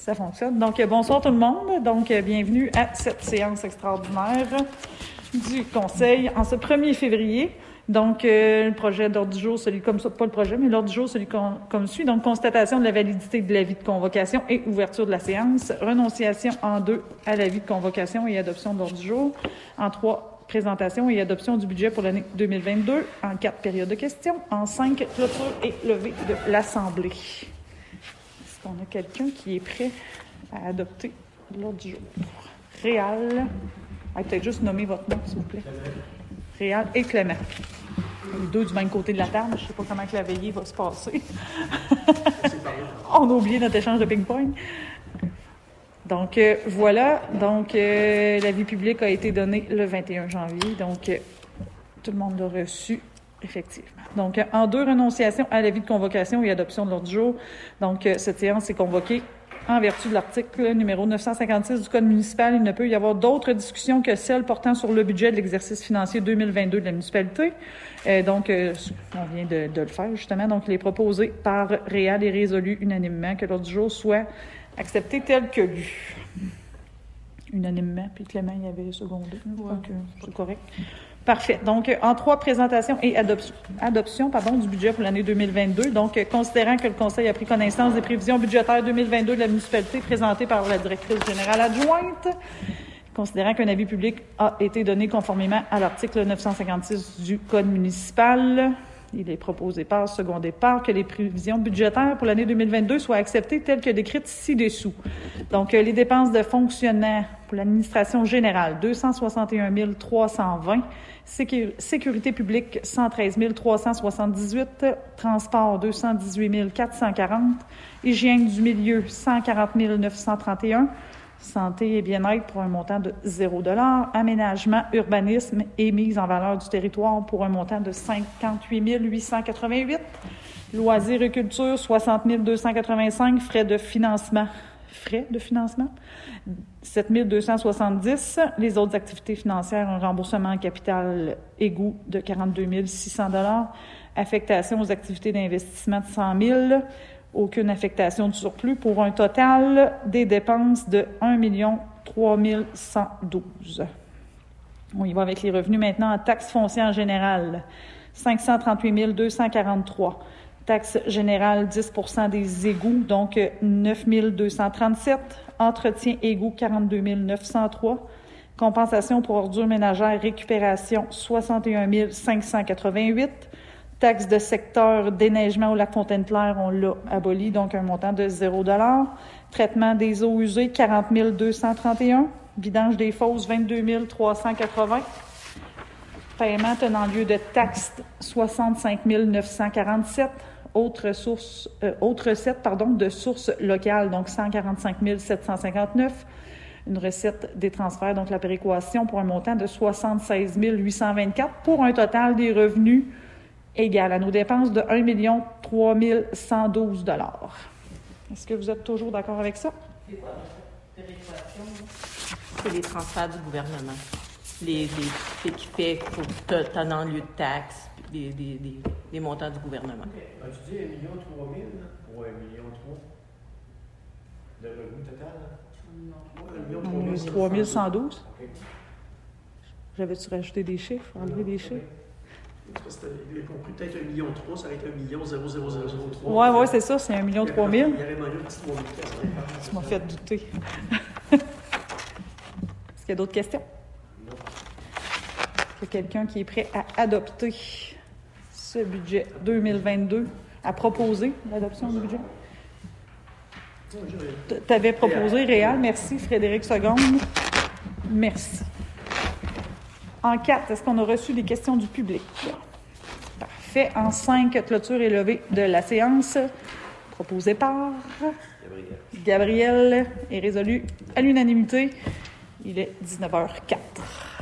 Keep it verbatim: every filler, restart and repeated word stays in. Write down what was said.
Ça fonctionne. Donc, bonsoir tout le monde. Donc, bienvenue à cette séance extraordinaire du Conseil en ce premier février. Donc, euh, le projet d'ordre du jour, celui comme ça, pas le projet, mais l'ordre du jour, celui comme, comme suit. Donc, constatation de la validité de l'avis de convocation et ouverture de la séance. Renonciation en deux à l'avis de convocation et adoption de l'ordre du jour. En trois, présentation et adoption du budget pour l'année deux mille vingt-deux. En quatre, période de questions. En cinq, clôture et levée de l'Assemblée. Est-ce qu'on a quelqu'un qui est prêt à adopter l'ordre du jour? Réal. Ah, peut-être juste nommer votre nom, s'il vous plaît. Réal et Clément. Les deux du même côté de la table. Je ne sais pas comment que la veillée va se passer. On a oublié notre échange de ping-pong. Donc, euh, voilà. Donc, euh, l'avis public a été donné le vingt et un janvier. Donc, euh, tout le monde l'a reçu, effectivement. Donc, euh, en deux, renonciation à l'avis de convocation et adoption de l'ordre du jour. Donc, euh, cette séance est convoquée en vertu de l'article numéro neuf cent cinquante-six du Code municipal. Il ne peut y avoir d'autres discussions que celles portant sur le budget de l'exercice financier deux mille vingt-deux de la municipalité. Euh, donc, euh, on vient de, de le faire, justement. Donc, il est proposé par Réal et résolu unanimement que l'ordre du jour soit accepté tel que lu. Unanimement. Puis Clément, il y avait secondé. Ouais. Donc, euh, c'est correct. Parfait. Donc, en trois, présentation et adoption, adoption pardon, du budget pour l'année deux mille vingt-deux. Donc, considérant que le Conseil a pris connaissance des prévisions budgétaires deux mille vingt-deux de la municipalité présentées par la directrice générale adjointe, considérant qu'un avis public a été donné conformément à l'article neuf cent cinquante-six du Code municipal, il est proposé par secondé par que les prévisions budgétaires pour l'année deux mille vingt-deux soient acceptées telles que décrites ci-dessous. Donc, les dépenses de fonctionnement pour l'administration générale, deux cent soixante et un mille trois cent vingt. Sécur- sécurité publique, cent treize mille trois cent soixante-dix-huit. Transport, deux cent dix-huit mille quatre cent quarante. Hygiène du milieu, cent quarante mille neuf cent trente et un. Santé et bien-être pour un montant de zéro dollar. Aménagement, urbanisme et mise en valeur du territoire pour un montant de cinquante-huit mille huit cent quatre-vingt-huit. Loisirs et culture, soixante mille deux cent quatre-vingt-cinq. Frais de financement. Frais de financement, sept mille deux cent soixante-dix. Les autres activités financières, un remboursement en capital égout de quarante-deux mille six cents dollars. Affectation aux activités d'investissement de cent mille. Aucune affectation de surplus pour un total des dépenses de un million trois mille cent douze. On y va avec les revenus maintenant en taxes foncières générales. cinq cent trente-huit mille deux cent quarante-trois. Taxe générale, dix pour cent des égouts, donc neuf mille deux cent trente-sept. Entretien égouts, quarante-deux mille neuf cent trois. Compensation pour ordures ménagères, récupération, soixante et un mille cinq cent quatre-vingt-huit. Taxe de secteur déneigement au lac Fontaine-Claire, on l'a aboli, donc un montant de zéro dollar. Traitement des eaux usées, quarante mille deux cent trente et un. Vidange des fosses, vingt-deux mille trois cent quatre-vingts. Paiement tenant lieu de taxes, soixante-cinq mille neuf cent quarante-sept. Autres sources, euh, autres recettes, pardon, de sources locales, donc cent quarante-cinq mille sept cent cinquante-neuf. Une recette des transferts, donc la péréquation, pour un montant de soixante-seize mille huit cent vingt-quatre, pour un total des revenus égal à nos dépenses de un million trois mille cent douze dollars. Est-ce que vous êtes toujours d'accord avec ça? C'est quoi la péréquation? C'est les transferts du gouvernement. Les, les, ce qui fait pour tenant lieu de taxes, les, les, les, les montants du gouvernement. Okay. As-tu dit un million trois mille ou un million trois? Le revenu total? Non. un million trois mille trois mille cent douze. Okay. J'avais-tu rajouté des chiffres, enlevé des chiffres? Il a compris peut-être un million trois, ça aurait été un million zéro zéro zéro zéro trois. Oui, oui, c'est ça, c'est un million trois mille. Il aurait mangé un petit trois mille. Tu m'as fait douter. Est-ce qu'il y a d'autres questions? Non. Est-ce qu'il y a quelqu'un qui est prêt à adopter ce budget deux mille vingt-deux, à proposer l'adoption du budget? Tu avais proposé, Réal. Merci, Frédéric Seconde. Merci. En quatre, est-ce qu'on a reçu des questions du public? Parfait. En cinq, clôture et levée de la séance, proposée par Gabriel et résolue à l'unanimité. Il est dix-neuf heures zéro quatre.